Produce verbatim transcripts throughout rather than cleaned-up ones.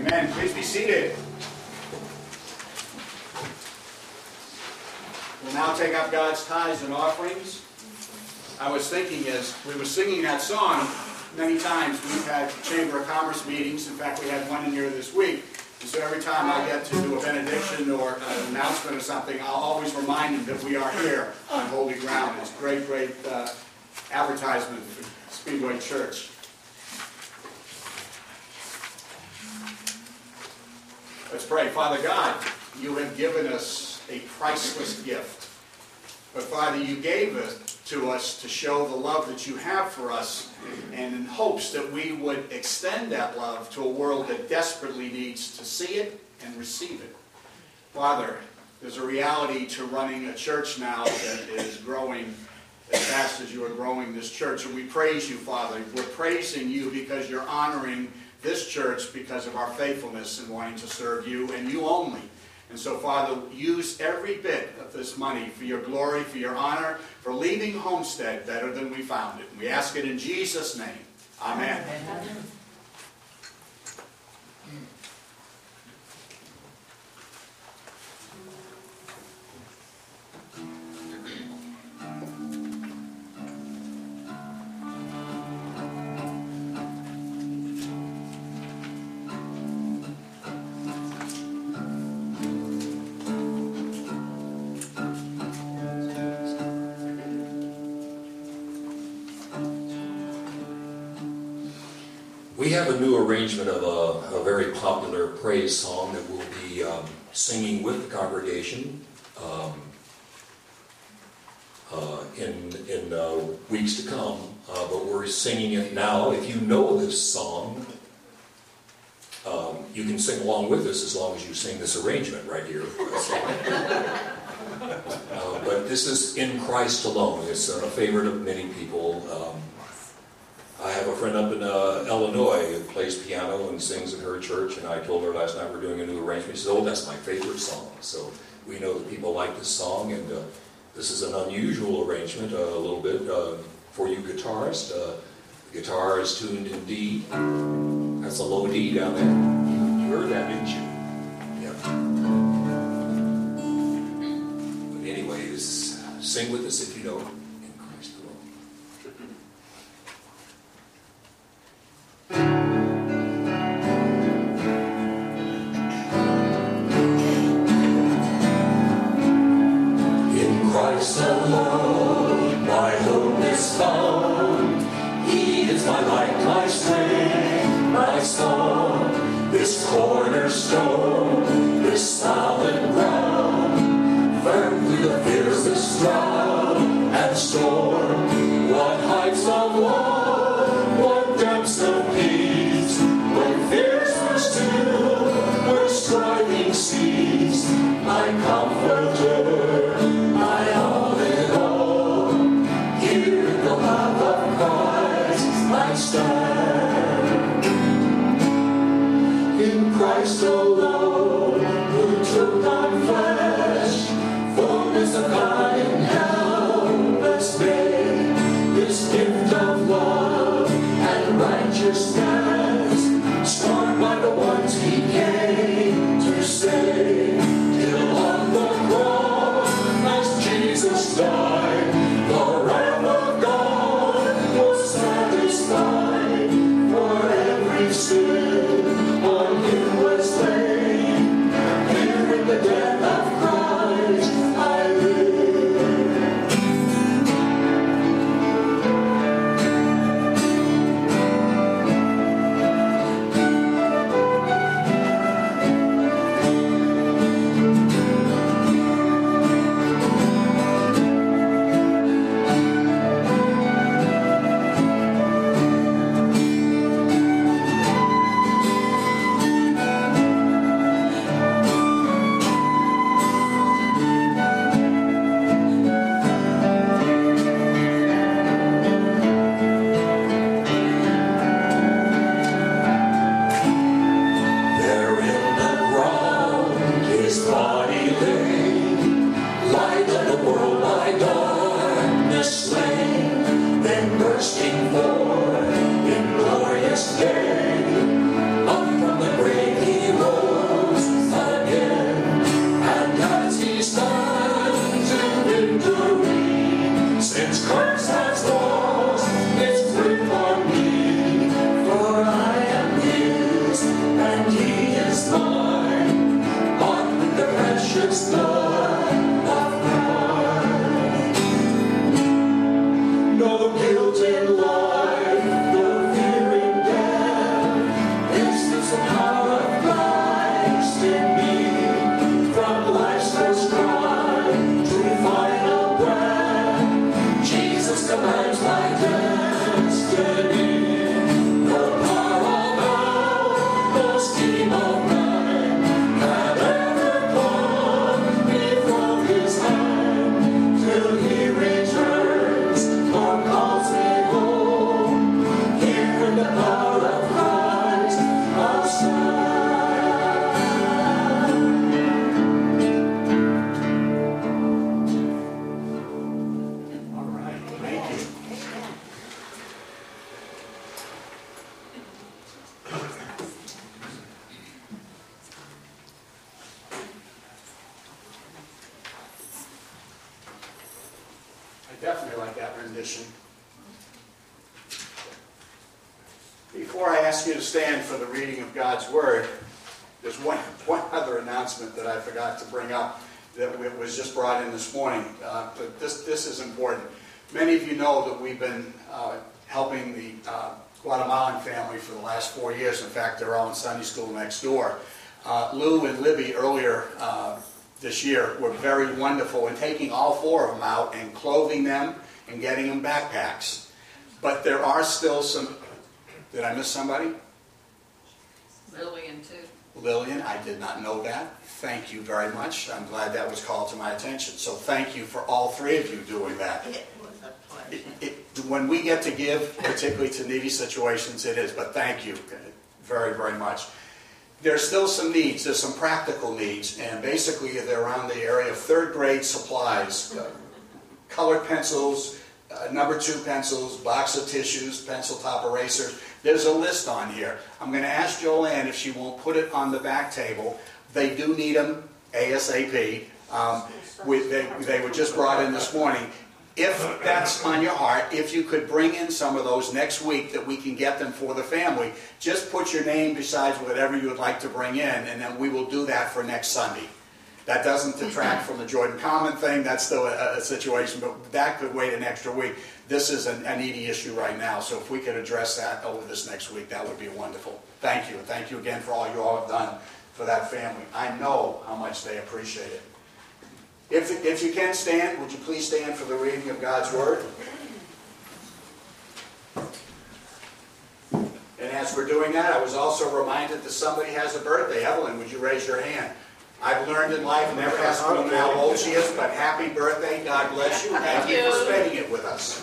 Amen. Please be seated. We'll now take up God's tithes and offerings. I was thinking as we were singing that song, many times we've had Chamber of Commerce meetings. In fact, we had one in here this week. And so every time I get to do a benediction or an announcement or something, I'll always remind them that we are here on holy ground. It's great, great uh, advertisement for Speedway Church. Let's pray. Father God, you have given us a priceless gift. But Father, you gave it to us to show the love that you have for us, and in hopes that we would extend that love to a world that desperately needs to see it and receive it. Father, there's a reality to running a church now that is growing as fast as you are growing this church, and we praise you, Father. We're praising you because you're honoring this church because of our faithfulness in wanting to serve you and you only. And so, Father, use every bit of this money for your glory, for your honor, for leaving Homestead better than we found it. And we ask it in Jesus' name. Amen. Amen. We have a new arrangement of a, a very popular praise song that we'll be um, singing with the congregation um, uh, in, in uh, weeks to come, uh, but we're singing it now. If you know this song, um, you can sing along with us as long as you sing this arrangement right here. uh, but this is In Christ Alone. It's a favorite of many people. Um, I have a friend up in uh, Illinois who plays piano and sings at her church, and I told her last night we're doing a new arrangement. She said, oh, that's my favorite song. So we know that people like this song, and uh, this is an unusual arrangement uh, a little bit uh, for you guitarists. Uh, the guitar is tuned in D. That's a low D down there. You heard that, didn't you? Yeah. But anyways, sing with us if you know it. Christ alone, my hope is found. He is my light, my strength, my song. This cornerstone, this solid ground, firm through the fiercest drought and storm. What heights of love, what depths of peace, when fears were still, were striving seas, my comforter. In Christ alone, who took on flesh, fullness of God in helpless babe, this gift of love and righteousness, scorned by the ones he came to save, till on the cross, as Jesus died, the Lamb of God was satisfied for every sin. The death of Christ I live. stream of life that ever poured me from his hand, till he returns or calls me home. Hear the power of Christ outside. All right, thank you. I definitely like that rendition. Before I ask you to stand for the reading of God's Word, there's one, one other announcement that I forgot to bring up that was just brought in this morning. Uh, but this, this is important. Many of you know that we've been uh, helping the uh, Guatemalan family for the last four years. In fact, they're all in Sunday school next door. Uh, Lou and Libby earlier uh, this year were very wonderful in taking all four of them out and clothing them and getting them backpacks. But there are still some... Did I miss somebody? Lillian, too. Lillian, I did not know that. Thank you very much. I'm glad that was called to my attention. So thank you for all three of you doing that. It was a pleasure. It, it, when we get to give, particularly to needy situations, it is. But thank you very, very much. There's still some needs. There's some practical needs. And basically, they're around the area of third grade supplies. Uh, colored pencils, uh, number two pencils, box of tissues, pencil top erasers. There's a list on here. I'm going to ask Joanne if she won't put it on the back table. They do need them ASAP. Um, we, they, they were just brought in this morning. If that's on your heart, if you could bring in some of those next week that we can get them for the family, just put your name besides whatever you would like to bring in, and then we will do that for next Sunday. That doesn't detract from the Jordan Common thing. That's still a, a situation, but that could wait an extra week. This is an, a needy issue right now, so if we could address that over this next week, that would be wonderful. Thank you. Thank you again for all you all have done for that family. I know how much they appreciate it. If, if you can stand, would you please stand for the reading of God's Word? And as we're doing that, I was also reminded that somebody has a birthday. Evelyn, would you raise your hand? I've learned in life, never ask a woman how old she is, but happy birthday, God bless you. Thank you for spending it with us.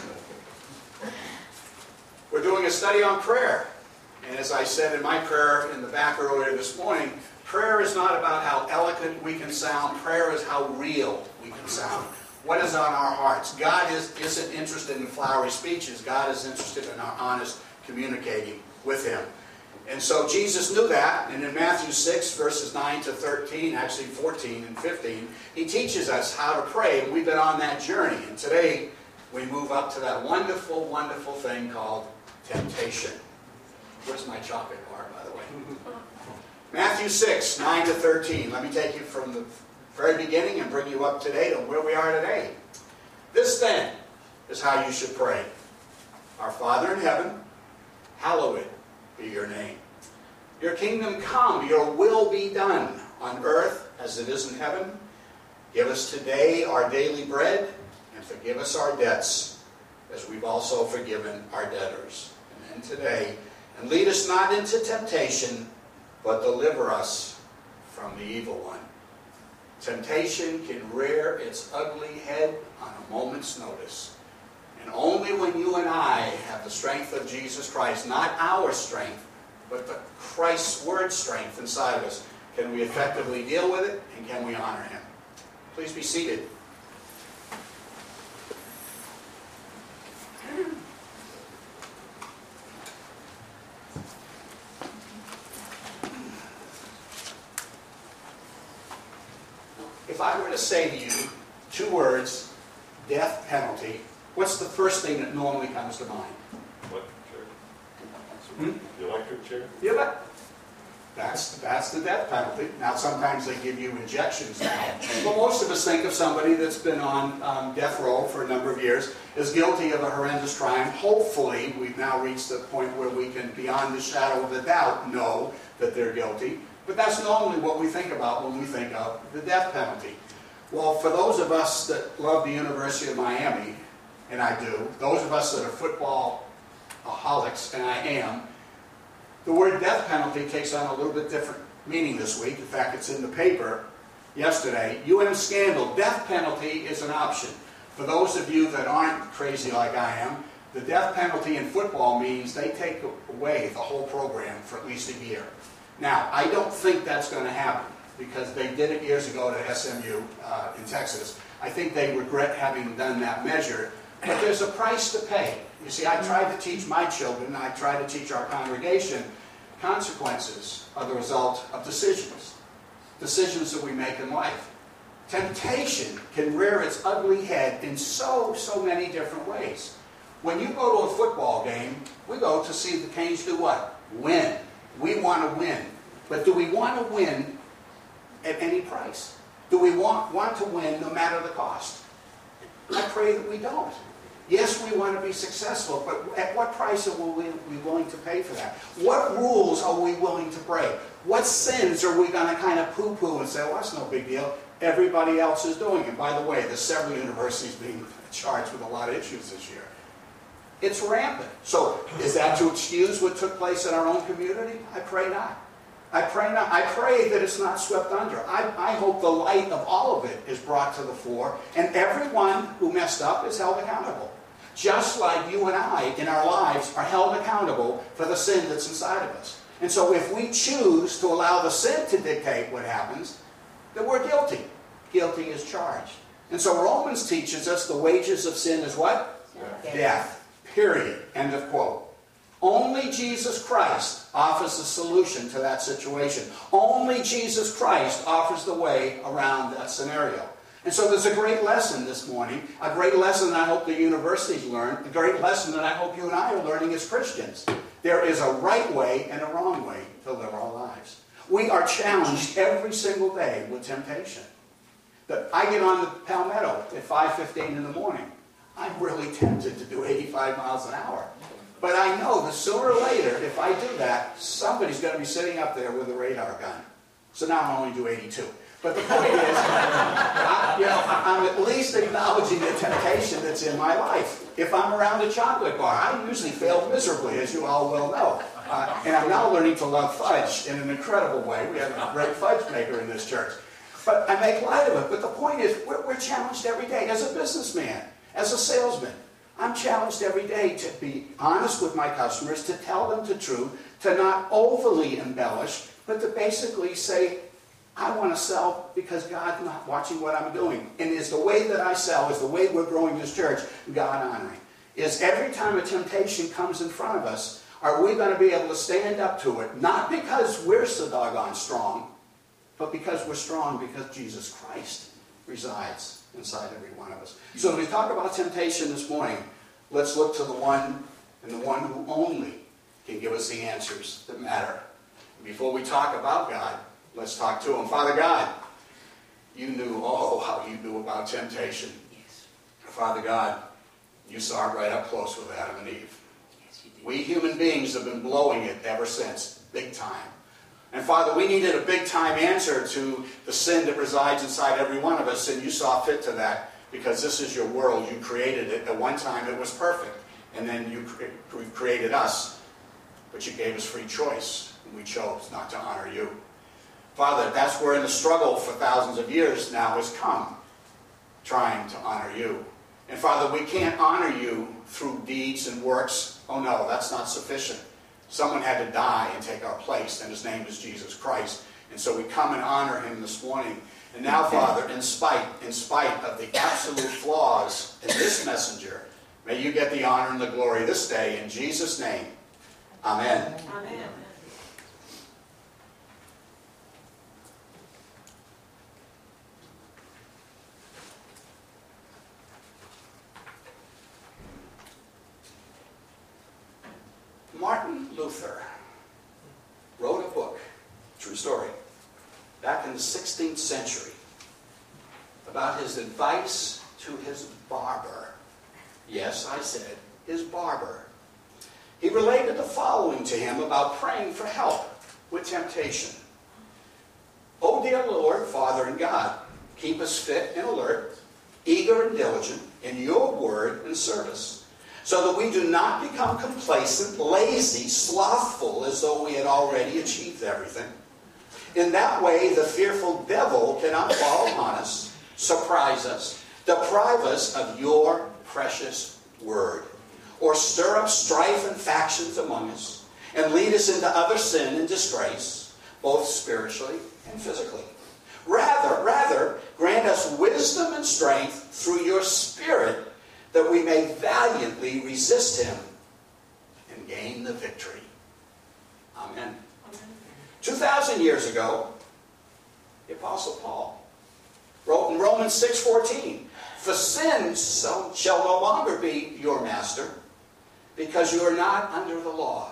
We're doing a study on prayer. And as I said in my prayer in the back earlier this morning, prayer is not about how eloquent we can sound. Prayer is how real we can sound. What is on our hearts? God is, isn't interested in flowery speeches. God is interested in our honest communicating with Him. And so Jesus knew that, and in Matthew six, verses nine to thirteen, actually fourteen and fifteen, He teaches us how to pray, and we've been on that journey. And today, we move up to that wonderful, wonderful thing called temptation. Where's my chocolate bar, by the way? Matthew six, nine to thirteen. Let me take you from the very beginning and bring you up to date on where we are today. This then is how you should pray. Our Father in heaven, hallowed be your name. Your kingdom come, your will be done on earth as it is in heaven. Give us today our daily bread, and forgive us our debts, as we've also forgiven our debtors. And then today, and lead us not into temptation, but deliver us from the evil one. Temptation can rear its ugly head on a moment's notice. And only when you and I have the strength of Jesus Christ, not our strength, but the Christ's Word strength inside of us, can we effectively deal with it and can we honor Him. Please be seated. If I were to say to you two words, death penalty, what's the first thing that normally comes to mind? Electric chair. Hmm? The electric chair? Yeah, but that's, that's the death penalty. Now, sometimes they give you injections now. But most of us think of somebody that's been on um, death row for a number of years, is guilty of a horrendous crime. Hopefully, we've now reached the point where we can, beyond the shadow of a doubt, know that they're guilty. But that's normally what we think about when we think of the death penalty. Well, for those of us that love the University of Miami, and I do, those of us that are football-aholics, and I am, The word death penalty takes on a little bit different meaning this week. In fact, it's in the paper yesterday. U N scandal, death penalty is an option. For those of you that aren't crazy like I am, the death penalty in football means they take away the whole program for at least a year. Now, I don't think that's going to happen because they did it years ago to S M U uh, in Texas. I think they regret having done that measure, but there's a price to pay. You see, I tried to teach my children, I try to teach our congregation, consequences are the result of decisions. Decisions that we make in life. Temptation can rear its ugly head in so, so many different ways. When you go to a football game, we go to see the Canes do what? Win. We want to win. But do we want to win at any price? Do we want, want to win no matter the cost? I pray that we don't. Yes, we want to be successful, but at what price are we, we willing to pay for that? What rules are we willing to break? What sins are we going to kind of poo-poo and say, well, that's no big deal. Everybody else is doing it. By the way, there's several universities being charged with a lot of issues this year. It's rampant. So is that to excuse what took place in our own community? I pray not. I pray not. I pray that it's not swept under. I, I hope the light of all of it is brought to the fore, and everyone who messed up is held accountable. Just like you and I in our lives are held accountable for the sin that's inside of us. And so if we choose to allow the sin to dictate what happens, then we're guilty. Guilty is charged. And so Romans teaches us the wages of sin is what? Death. Death. Period. End of quote. Only Jesus Christ offers a solution to that situation. Only Jesus Christ offers the way around that scenario. And so there's a great lesson this morning, a great lesson that I hope the universities learn, a great lesson that I hope you and I are learning as Christians. There is a right way and a wrong way to live our lives. We are challenged every single day with temptation. But I get on the Palmetto at five fifteen in the morning. I'm really tempted to do eighty-five miles an hour. But I know that sooner or later, if I do that, somebody's going to be sitting up there with a radar gun. So now I'm only do eighty-two. But the point is, I, you know, I'm at least acknowledging the temptation that's in my life. If I'm around a chocolate bar, I usually fail miserably, as you all well know. Uh, and I'm now learning to love fudge in an incredible way. We have a great fudge maker in this church. But I make light of it. But the point is, we're, we're challenged every day. As a businessman, as a salesman, I'm challenged every day to be honest with my customers, to tell them the truth, to not overly embellish, but to basically say, I want to sell because God's not watching what I'm doing. And is the way that I sell, is the way we're growing this church, God honoring. Is every time a temptation comes in front of us, are we going to be able to stand up to it? Not because we're so doggone strong, but because we're strong because Jesus Christ resides inside every one of us. So when we talk about temptation this morning, let's look to the one and the one who only can give us the answers that matter. Before we talk about God, let's talk to him. Father God, you knew, oh, how you knew about temptation. Yes. Father God, you saw it right up close with Adam and Eve. Yes, you did. We human beings have been blowing it ever since, big time. And Father, we needed a big time answer to the sin that resides inside every one of us, and you saw fit to that because this is your world. You created it. At one time it was perfect, and then you cre- created us, but you gave us free choice, and we chose not to honor you. Father, that's where in the struggle for thousands of years now has come, trying to honor you. And Father, we can't honor you through deeds and works. Oh no, that's not sufficient. Someone had to die and take our place, and his name is Jesus Christ. And so we come and honor him this morning. And now, Father, in spite, in spite of the absolute flaws in this messenger, may you get the honor and the glory this day in Jesus' name. Amen. Amen. Martin Luther wrote a book, true story, back in the sixteenth century about his advice to his barber. Yes, I said his barber. He related the following to him about praying for help with temptation. O dear Lord, Father and God, keep us fit and alert, eager and diligent in your word and service, so that we do not become complacent, lazy, slothful, as though we had already achieved everything. In that way, the fearful devil cannot fall upon us, surprise us, deprive us of your precious word, or stir up strife and factions among us, and lead us into other sin and disgrace, both spiritually and physically. Rather, rather, grant us wisdom and strength through your Spirit, that we may valiantly resist him and gain the victory. Amen. Two thousand years ago, the Apostle Paul wrote in Romans six fourteen, "For sin shall no longer be your master, because you are not under the law,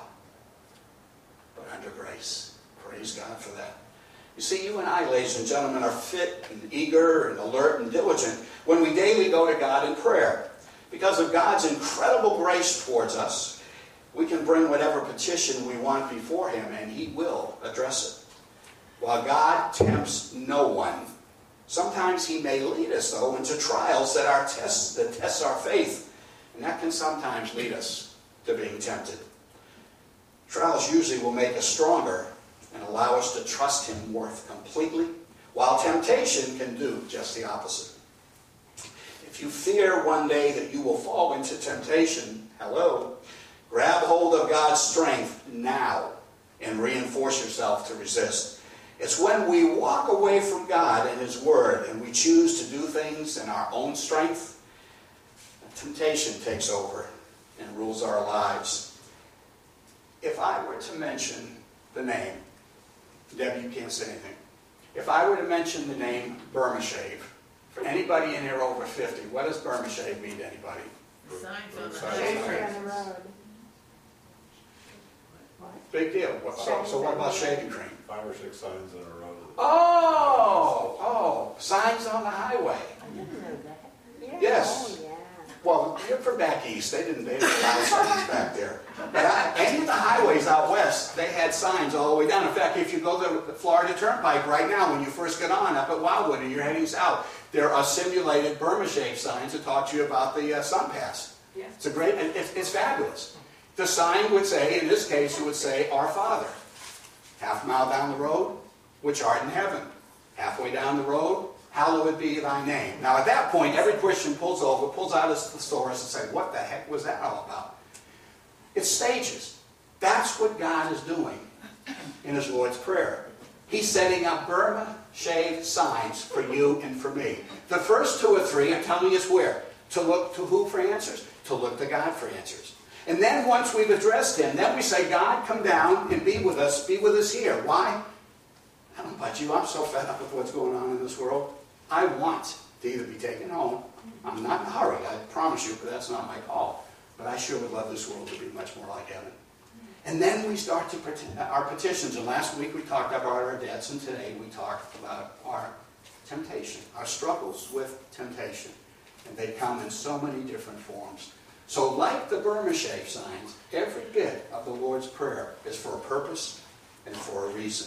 but under grace." Praise God for that. You see, you and I, ladies and gentlemen, are fit and eager and alert and diligent when we daily go to God in prayer. Because of God's incredible grace towards us, we can bring whatever petition we want before him, and he will address it. While God tempts no one, sometimes he may lead us, though, into trials that are tests, that test our faith, and that can sometimes lead us to being tempted. Trials usually will make us stronger and allow us to trust him more completely, while temptation can do just the opposite. If you fear one day that you will fall into temptation, hello, grab hold of God's strength now and reinforce yourself to resist. It's when we walk away from God and his word and we choose to do things in our own strength, temptation takes over and rules our lives. If I were to mention the name, Debbie, you can't say anything. If I were to mention the name Burma Shave, for anybody in here over fifty, what does Burma Shave mean to anybody? Signs on the Signs. highway. Big deal. What, so, so what about shaving cream? Five or six signs in a row. Oh, oh, signs on the highway. I didn't know that. Yeah. Yes. Oh, yeah. Well, you're from back east. They didn't, they didn't allow signs back there. But I, any of the highways out west, they had signs all the way down. In fact, if you go to the Florida Turnpike right now, when you first get on up at Wildwood and you're heading south, there are simulated Burma Shave signs that talk to you about the uh, sun pass. Yeah. It's a great, it, it's, it's fabulous. The sign would say, in this case, it would say, "Our Father, half a mile down the road, which art in heaven. Halfway down the road, hallowed be thy name." Now at that point, every Christian pulls over, pulls out his thesaurus and says, "What the heck was that all about?" It's stages. That's what God is doing in his Lord's Prayer. He's setting up Burma Shave signs for you and for me. The first two or three, I'm telling us where. To look to who for answers? To look to God for answers. And then once we've addressed him, then we say, "God, come down and be with us. Be with us here." Why? I don't know about you. I'm so fed up with what's going on in this world. I want to either be taken home. I'm not in a hurry, I promise you, but that's not my call. But I sure would love this world to be much more like heaven. And then we start to pretend, our petitions. And last week we talked about our debts, and today we talked about our temptation, our struggles with temptation. And they come in so many different forms. So like the Burma Shave signs, every bit of the Lord's Prayer is for a purpose and for a reason.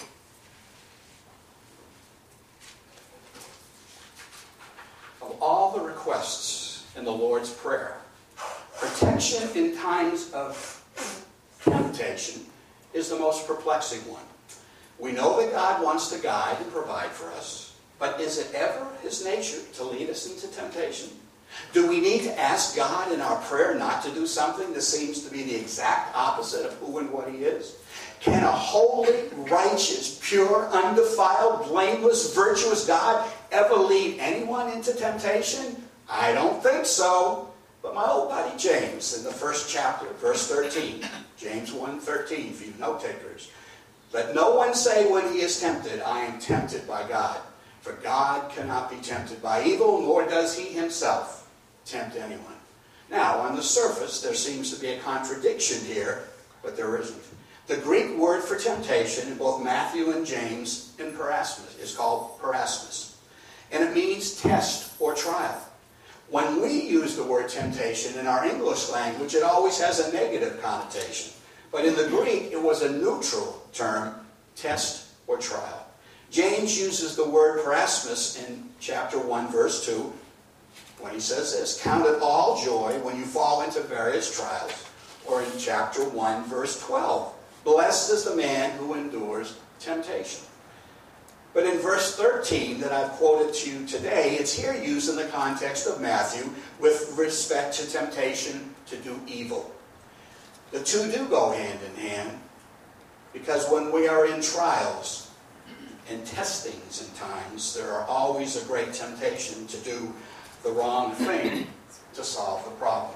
Of all the requests in the Lord's Prayer, protection in times of temptation is the most perplexing one. We know that God wants to guide and provide for us, but is it ever his nature to lead us into temptation? Do we need to ask God in our prayer not to do something that seems to be the exact opposite of who and what he is? Can a holy, righteous, pure, undefiled, blameless, virtuous God ever lead anyone into temptation? I don't think so. But my old buddy James, in the first chapter, verse thirteen, James one thirteen, for you note takers, "Let no one say when he is tempted, I am tempted by God. For God cannot be tempted by evil, nor does he himself tempt anyone." Now, on the surface, there seems to be a contradiction here, but there isn't. The Greek word for temptation in both Matthew and James in Parasmus is called parasmus, and it means test or trial. When we use the word temptation in our English language, it always has a negative connotation. But in the Greek, it was a neutral term, test or trial. James uses the word parasmus in chapter one, verse two, when he says this, count it all joy when you fall into various trials, or in chapter one, verse twelve, blessed is the man who endures temptation. But in verse thirteen that I've quoted to you today, it's here used in the context of Matthew with respect to temptation to do evil. The two do go hand in hand, because when we are in trials and testings in times, there are always a great temptation to do the wrong thing to solve the problem.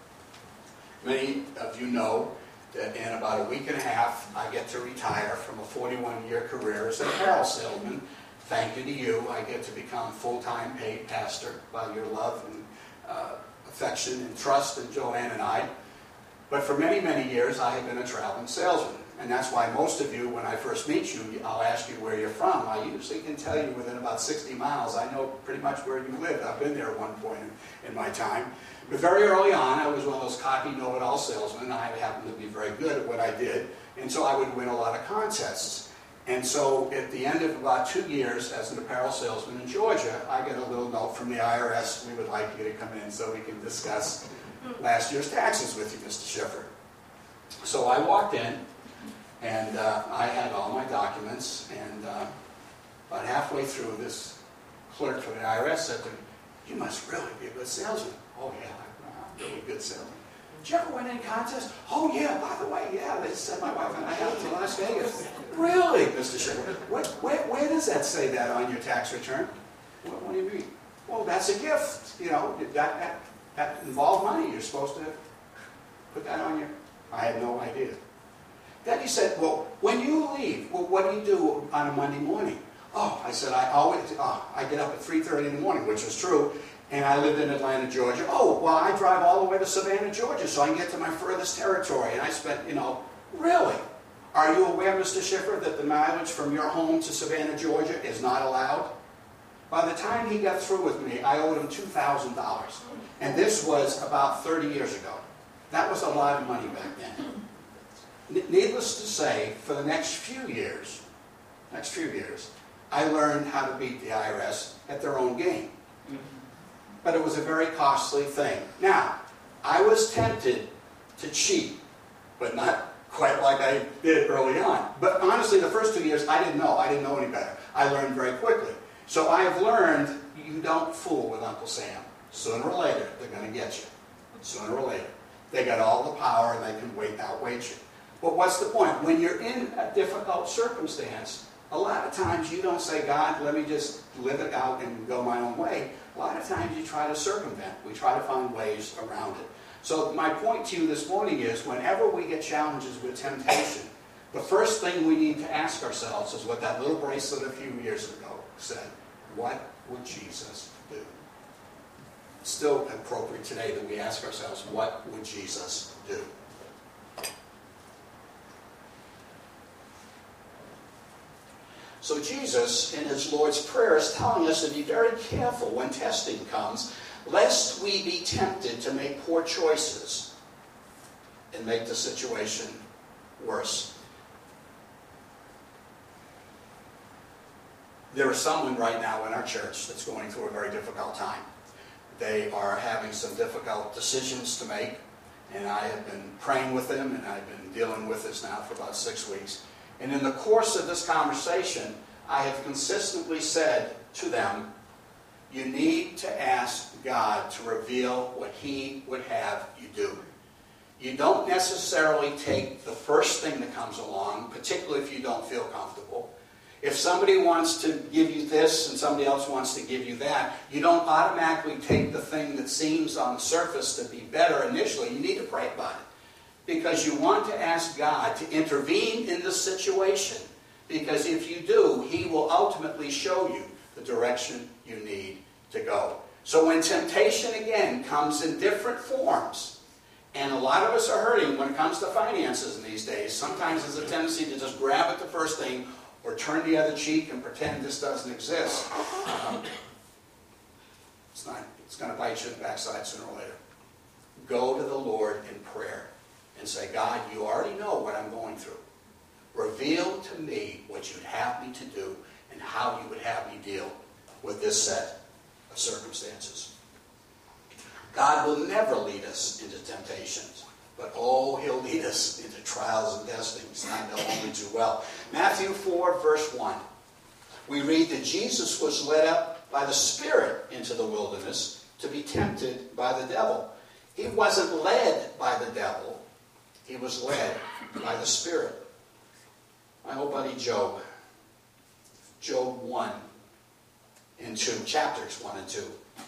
Many of you know that in about a week and a half, I get to retire from a forty-one-year career as an apparel salesman. Thank you to you, I get to become full-time paid pastor by your love and uh, affection and trust in Joanne and I. But for many, many years, I have been a traveling salesman. And that's why most of you, when I first meet you, I'll ask you where you're from. I usually can tell you within about sixty miles. I know pretty much where you live. I've been there at one point in, in my time. But very early on, I was one of those cocky know-it-all salesmen. I happened to be very good at what I did. And so I would win a lot of contests. And so at the end of about two years as an apparel salesman in Georgia, I get a little note from the I R S. We would like you to come in so we can discuss last year's taxes with you, Mister Schiffer. So I walked in, and uh, I had all my documents, and uh, about halfway through, this clerk from the I R S said to me, "You must really be a good salesman." "Oh yeah, I'm a really good salesman." "Did you ever win any contests?" "Oh yeah, by the way, yeah, they sent my wife and I out to Las Vegas." "Really, Mister Schiffer? What, where, where does that say that on your tax return?" "What, what do you mean?" "Well, that's a gift, you know, that, that, that involved money. You're supposed to put that on your..." I had no idea. Then he said, "Well, when you leave, well, what do you do on a Monday morning?" "Oh," I said, I always, oh, I get up at three thirty in the morning, which was true, and I lived in Atlanta, Georgia. "Oh, well, I drive all the way to Savannah, Georgia, so I can get to my furthest territory." And I spent, you know, "Really? Are you aware, Mister Schiffer, that the mileage from your home to Savannah, Georgia is not allowed?" By the time he got through with me, I owed him two thousand dollars. And this was about thirty years ago. That was a lot of money back then. Needless to say, for the next few years, next few years, I learned how to beat the I R S at their own game. But it was a very costly thing. Now, I was tempted to cheat, but not quite like I did early on. But honestly, the first two years, I didn't know. I didn't know any better. I learned very quickly. So I have learned you don't fool with Uncle Sam. Sooner or later, they're going to get you. Sooner or later. They got all the power and they can wait, outwait you. But what's the point? When you're in a difficult circumstance, a lot of times you don't say, "God, let me just live it out and go my own way." A lot of times you try to circumvent. We try to find ways around it. So my point to you this morning is, whenever we get challenges with temptation, the first thing we need to ask ourselves is what that little bracelet a few years ago said. What would Jesus do? It's still appropriate today that we ask ourselves, what would Jesus do? So Jesus, in his Lord's Prayer, is telling us to be very careful when testing comes, lest we be tempted to make poor choices and make the situation worse. There is someone right now in our church that's going through a very difficult time. They are having some difficult decisions to make, and I have been praying with them, and I've been dealing with this now for about six weeks. And in the course of this conversation, I have consistently said to them, you need to ask God to reveal what He would have you do. You don't necessarily take the first thing that comes along, particularly if you don't feel comfortable. If somebody wants to give you this and somebody else wants to give you that, you don't automatically take the thing that seems on the surface to be better initially. You need to pray about it. Because you want to ask God to intervene in the situation. Because if you do, He will ultimately show you the direction you need to go. So when temptation, again, comes in different forms, and a lot of us are hurting when it comes to finances in these days. Sometimes there's a tendency to just grab at the first thing or turn the other cheek and pretend this doesn't exist. Um, it's not, it's going to bite you in the backside sooner or later. Go to the Lord in prayer and say, God, you already know what I'm going through. Reveal to me what you'd have me to do and how you would have me deal with this set of circumstances. God will never lead us into temptations, but oh, he'll lead us into trials and testings. I know only too well. Matthew four, verse one. We read that Jesus was led up by the Spirit into the wilderness to be tempted by the devil. He wasn't led by the devil. He was led by the Spirit. My old buddy Job, Job one and two, chapters one and two.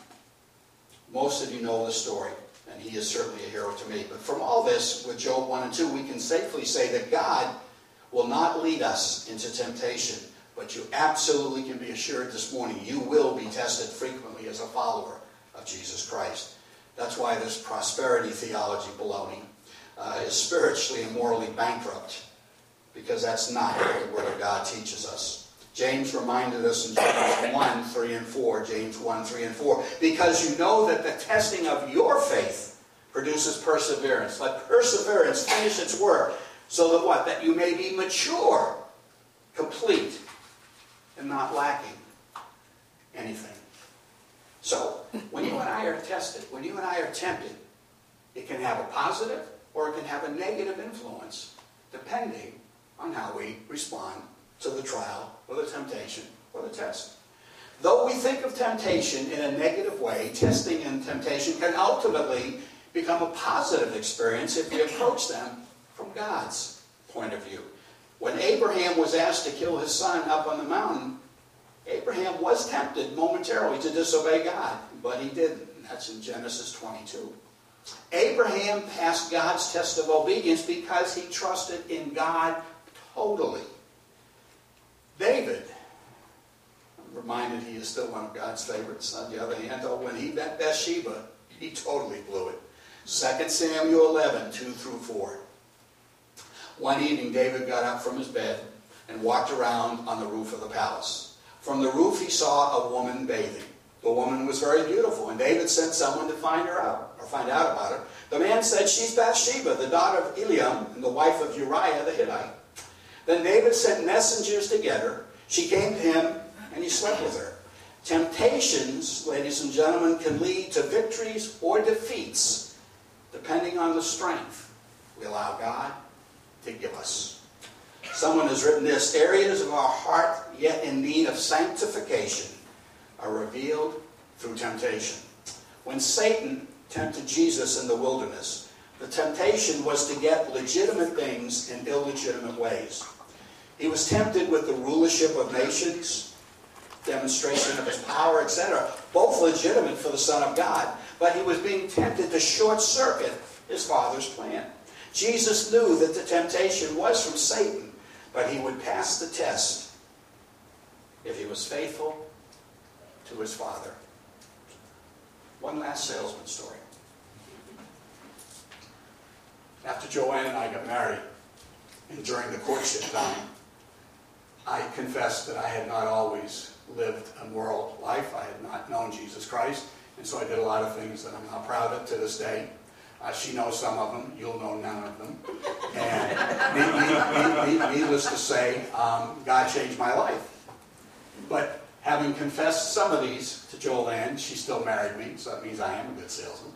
Most of you know the story, and he is certainly a hero to me. But from all this, with Job one and two, we can safely say that God will not lead us into temptation. But you absolutely can be assured this morning you will be tested frequently as a follower of Jesus Christ. That's why this prosperity theology baloney uh, is spiritually and morally bankrupt, because that's not what the Word of God teaches us. James reminded us in James one, three and four, James one, three and four, because you know that the testing of your faith produces perseverance. Let perseverance finish its work, so that what? That you may be mature, complete, and not lacking anything. So, when you and I are tested, when you and I are tempted, it can have a positive or it can have a negative influence, depending on how we respond to the trial or the temptation or the test. Though we think of temptation in a negative way, testing and temptation can ultimately become a positive experience if we approach them from God's point of view. When Abraham was asked to kill his son up on the mountain, Abraham was tempted momentarily to disobey God, but he didn't. That's in Genesis twenty-two. Abraham passed God's test of obedience because he trusted in God totally. David, I'm reminded he is still one of God's favorites. On the other hand, though, when he met Bathsheba, he totally blew it. Second Samuel eleven, two through four. One evening, David got up from his bed and walked around on the roof of the palace. From the roof, he saw a woman bathing. The woman was very beautiful, and David sent someone to find her out, or find out about her. The man said, "She's Bathsheba, the daughter of Eliam, and the wife of Uriah the Hittite." Then David sent messengers to get her. She came to him, and he slept with her. Temptations, ladies and gentlemen, can lead to victories or defeats, depending on the strength we allow God to give us. Someone has written this: areas of our heart yet in need of sanctification are revealed through temptation. When Satan tempted Jesus in the wilderness, the temptation was to get legitimate things in illegitimate ways. He was tempted with the rulership of nations, demonstration of his power, et cetera, both legitimate for the Son of God, but he was being tempted to short-circuit his Father's plan. Jesus knew that the temptation was from Satan, but he would pass the test if he was faithful to his Father. One last salesman story. After Joanne and I got married, and during the courtship time, I confessed that I had not always lived a moral life. I had not known Jesus Christ, and so I did a lot of things that I'm not proud of to this day. Uh, she knows some of them. You'll know none of them. And needless to say, um, God changed my life. But having confessed some of these to Joanne, she still married me, so that means I am a good salesman.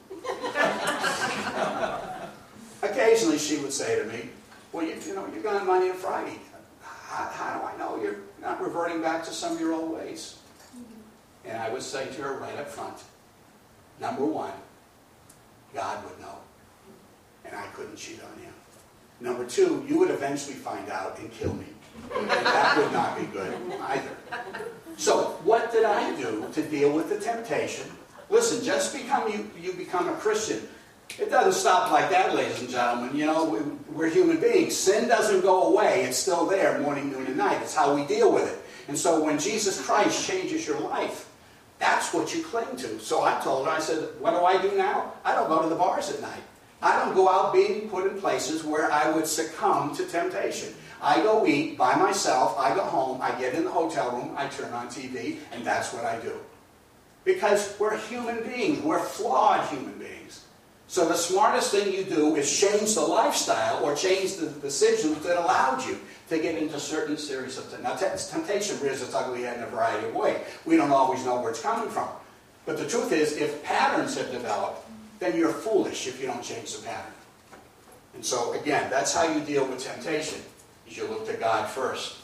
Occasionally she would say to me, "Well, you, you know, you're gone Monday and Friday. How, how do I know you're not reverting back to some of your old ways?" And I would say to her right up front, number one, God would know, and I couldn't cheat on him. Number two, you would eventually find out and kill me. And that would not be good either. So what did I do to deal with the temptation? Listen, just become you, you become a Christian. It doesn't stop like that, ladies and gentlemen. You know, we, we're human beings. Sin doesn't go away. It's still there morning, noon, and night. It's how we deal with it. And so when Jesus Christ changes your life, that's what you cling to. So I told her, I said, what do I do now? I don't go to the bars at night. I don't go out being put in places where I would succumb to temptation. I go eat by myself. I go home. I get in the hotel room. I turn on T V, and that's what I do. Because we're human beings. We're flawed human beings. So the smartest thing you do is change the lifestyle or change the decisions that allowed you to get into certain series of... Now, temptation rears its ugly head in a variety of ways. We don't always know where it's coming from. But the truth is, if patterns have developed, then you're foolish if you don't change the pattern. And so, again, that's how you deal with temptation, is you look to God first.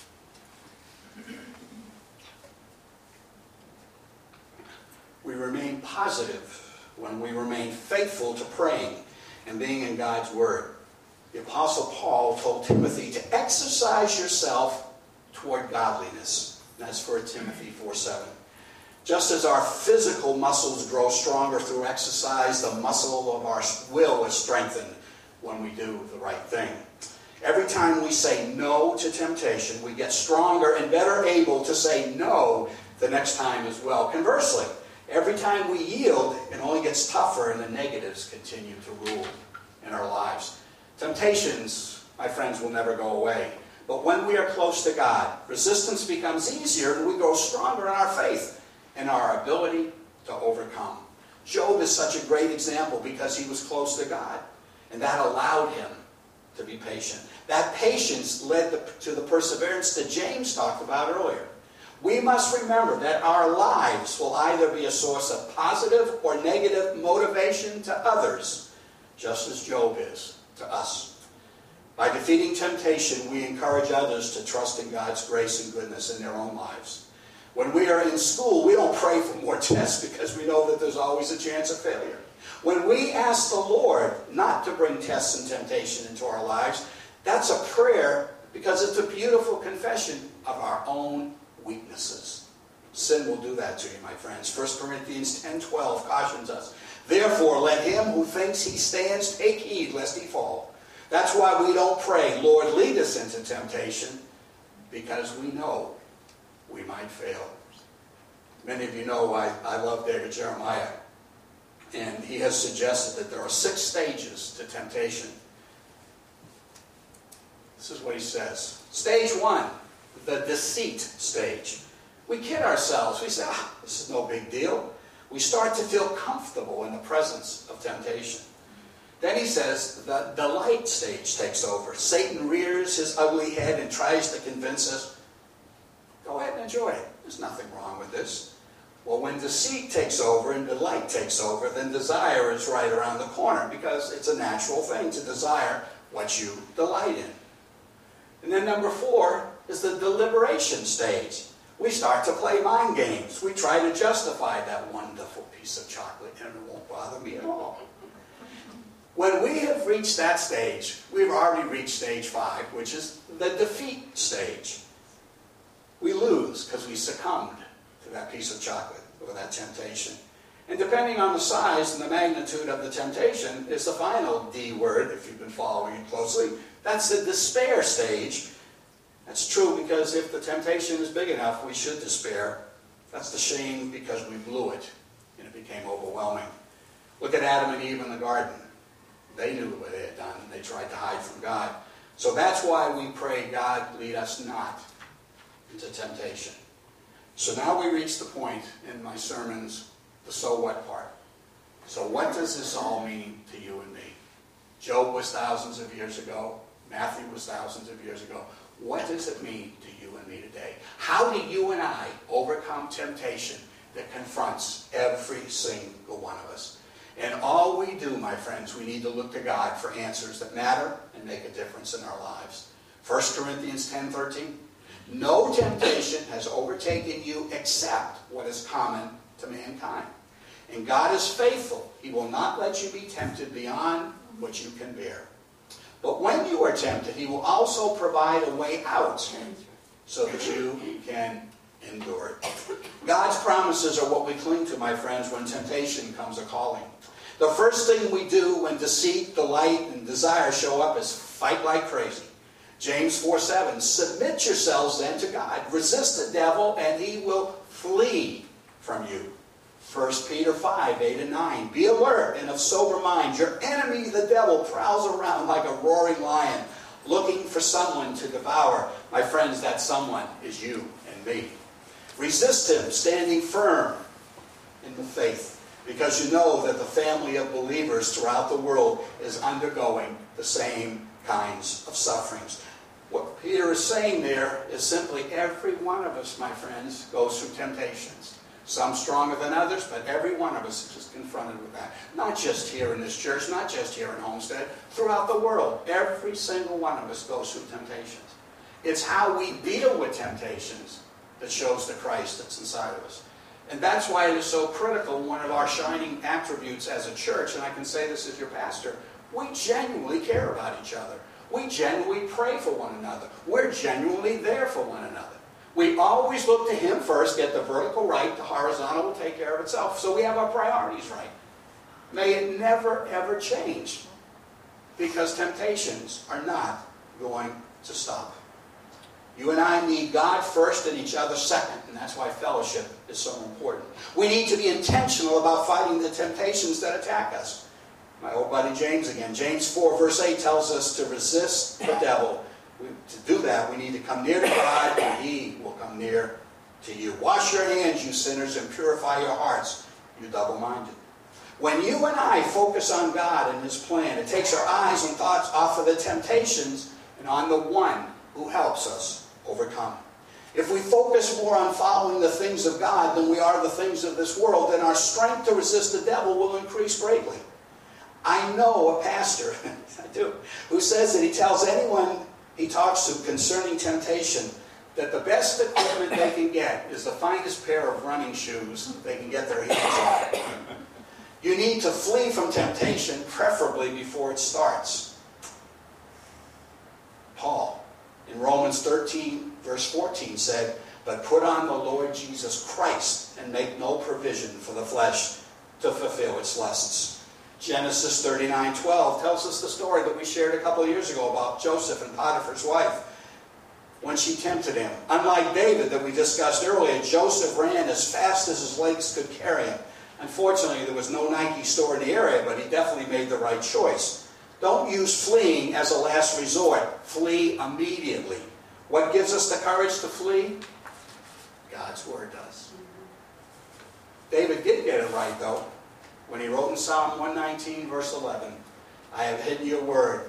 We remain positive when we remain faithful to praying and being in God's Word. The Apostle Paul told Timothy to exercise yourself toward godliness. That's First Timothy four seven. Just as our physical muscles grow stronger through exercise, the muscle of our will is strengthened when we do the right thing. Every time we say no to temptation, we get stronger and better able to say no the next time as well. Conversely, every time we yield, it only gets tougher and the negatives continue to rule in our lives. Temptations, my friends, will never go away. But when we are close to God, resistance becomes easier and we grow stronger in our faith and our ability to overcome. Job is such a great example because he was close to God, and that allowed him to be patient. That patience led to the perseverance that James talked about earlier. We must remember that our lives will either be a source of positive or negative motivation to others, just as Job is to us. By defeating temptation, we encourage others to trust in God's grace and goodness in their own lives. When we are in school, we don't pray for more tests because we know that there's always a chance of failure. When we ask the Lord not to bring tests and temptation into our lives, that's a prayer because it's a beautiful confession of our own weaknesses. Sin will do that to you, my friends. First Corinthians ten twelve cautions us. Therefore, let him who thinks he stands take heed lest he fall. That's why we don't pray, Lord, lead us into temptation, because we know we might fail. Many of you know I, I love David Jeremiah, and he has suggested that there are six stages to temptation. This is what he says. Stage one, the deceit stage. We kid ourselves. We say, ah, this is no big deal. We start to feel comfortable in the presence of temptation. Then he says the delight stage takes over. Satan rears his ugly head and tries to convince us, go ahead and enjoy it. There's nothing wrong with this. Well, when deceit takes over and delight takes over, then desire is right around the corner because it's a natural thing to desire what you delight in. And then number four is the deliberation stage. We start to play mind games. We try to justify that wonderful piece of chocolate and it won't bother me at all. When we have reached that stage, we've already reached stage five, which is the defeat stage. We lose because we succumbed to that piece of chocolate or that temptation. And depending on the size and the magnitude of the temptation is the final D word, if you've been following it closely. That's the despair stage. That's true because if the temptation is big enough, we should despair. That's the shame because we blew it and it became overwhelming. Look at Adam and Eve in the garden. They knew what they had done and they tried to hide from God. So that's why we pray, God, lead us not into temptation. So now we reach the point in my sermons, the so what part. So what does this all mean to you and me? Job was thousands of years ago. Matthew was thousands of years ago. What does it mean to you and me today? How do you and I overcome temptation that confronts every single one of us? And all we do, my friends, we need to look to God for answers that matter and make a difference in our lives. First Corinthians ten thirteen. No temptation has overtaken you except what is common to mankind. And God is faithful. He will not let you be tempted beyond what you can bear. But when you are tempted, He will also provide a way out so that you can endure it. God's promises are what we cling to, my friends, when temptation comes a-calling. The first thing we do when deceit, delight, and desire show up is fight like crazy. James four seven, submit yourselves then to God. Resist the devil and he will flee from you. First Peter five, eight and nine, be alert and of sober mind. Your enemy, the devil, prowls around like a roaring lion, looking for someone to devour. My friends, that someone is you and me. Resist him, standing firm in the faith, because you know that the family of believers throughout the world is undergoing the same kinds of sufferings. What Peter is saying there is simply every one of us, my friends, goes through temptations. Some stronger than others, but every one of us is just confronted with that. Not just here in this church, not just here in Homestead, throughout the world. Every single one of us goes through temptations. It's how we deal with temptations that shows the Christ that's inside of us. And that's why it is so critical, one of our shining attributes as a church, and I can say this as your pastor, we genuinely care about each other. We genuinely pray for one another. We're genuinely there for one another. We always look to Him first, get the vertical right, the horizontal will take care of itself. So we have our priorities right. May it never, ever change, because temptations are not going to stop. You and I need God first and each other second, and that's why fellowship is so important. We need to be intentional about fighting the temptations that attack us. My old buddy James again. James four verse eight tells us to resist the devil. We, to do that, we need to come near to God, and He will come near to you. Wash your hands, you sinners, and purify your hearts, you double-minded. When you and I focus on God and His plan, it takes our eyes and thoughts off of the temptations and on the one who helps us overcome. If we focus more on following the things of God than we are the things of this world, then our strength to resist the devil will increase greatly. I know a pastor, I do, who says that he tells anyone he talks to concerning temptation that the best equipment they can get is the finest pair of running shoes they can get their hands on. You need to flee from temptation, preferably before it starts. Paul, in Romans thirteen, verse fourteen, said, "But put on the Lord Jesus Christ and make no provision for the flesh to fulfill its lusts." Genesis thirty-nine twelve tells us the story that we shared a couple of years ago about Joseph and Potiphar's wife when she tempted him. Unlike David that we discussed earlier, Joseph ran as fast as his legs could carry him. Unfortunately, there was no Nike store in the area, but he definitely made the right choice. Don't use fleeing as a last resort. Flee immediately. What gives us the courage to flee? God's Word does. David did get it right, though, when he wrote in Psalm one nineteen, verse eleven, "I have hidden your word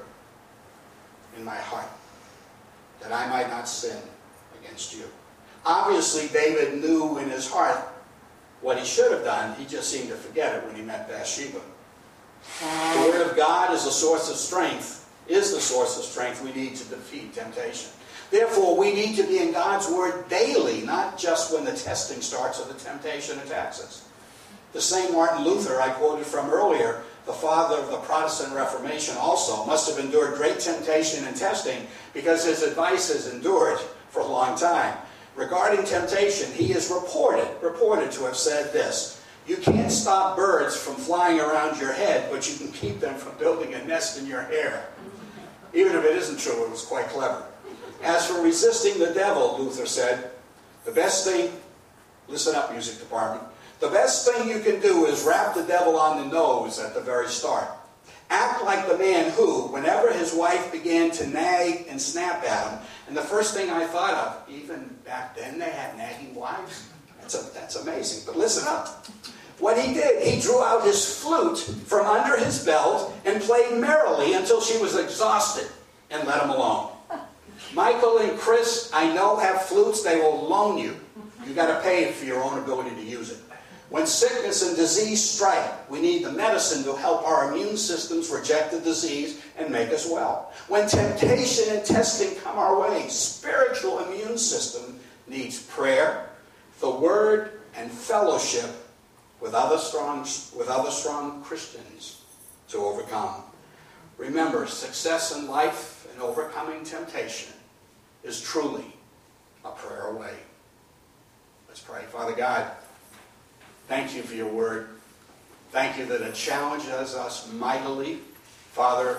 in my heart, that I might not sin against you." Obviously, David knew in his heart what he should have done. He just seemed to forget it when he met Bathsheba. The Word of God is a source of strength, is the source of strength we need to defeat temptation. Therefore, we need to be in God's Word daily, not just when the testing starts or the temptation attacks us. The same Martin Luther I quoted from earlier, the father of the Protestant Reformation, also must have endured great temptation and testing because his advice has endured for a long time. Regarding temptation, he is reported, reported to have said this: "You can't stop birds from flying around your head, but you can keep them from building a nest in your hair." Even if it isn't true, it was quite clever. As for resisting the devil, Luther said, the best thing, listen up, music department, the best thing you can do is rap the devil on the nose at the very start. Act like the man who, whenever his wife began to nag and snap at him, and the first thing I thought of, even back then they had nagging wives? That's, a, that's amazing, but listen up. What he did, he drew out his flute from under his belt and played merrily until she was exhausted and let him alone. Michael and Chris, I know, have flutes. They will loan you. You've got to pay for your own ability to use it. When sickness and disease strike, we need the medicine to help our immune systems reject the disease and make us well. When temptation and testing come our way, spiritual immune system needs prayer, the Word, and fellowship with other strong, with other strong Christians to overcome. Remember, success in life and overcoming temptation is truly a prayer away. Let's pray. Father God, thank you for your word. Thank you that it challenges us mightily. Father,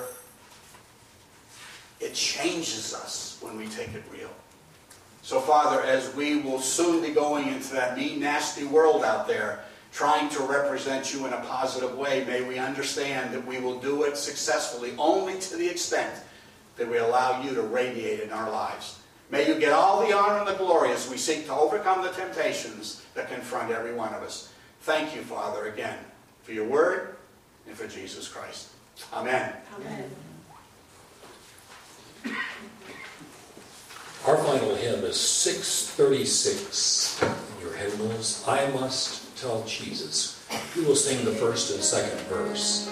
it changes us when we take it real. So, Father, as we will soon be going into that mean, nasty world out there, trying to represent you in a positive way, may we understand that we will do it successfully only to the extent that we allow you to radiate in our lives. May you get all the honor and the glory as we seek to overcome the temptations that confront every one of us. Thank you, Father, again, for your word and for Jesus Christ. Amen. Amen. Our final hymn is six thirty-six in your hymnals. I must tell Jesus. We will sing the first and second verse.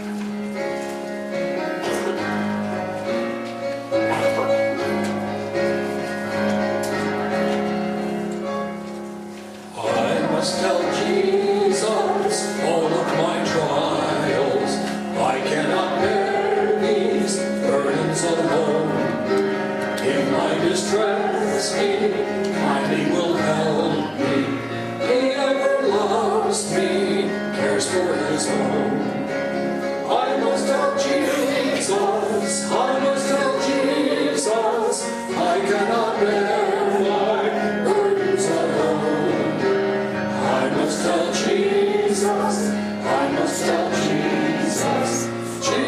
I must tell Jesus all of my trials. I cannot bear these burdens alone. In my distress, He kindly will help me. He ever loves me, cares for His own. I must tell Jesus, I must tell Jesus, I cannot bear my burdens alone. I must tell Jesus, I must tell Jesus.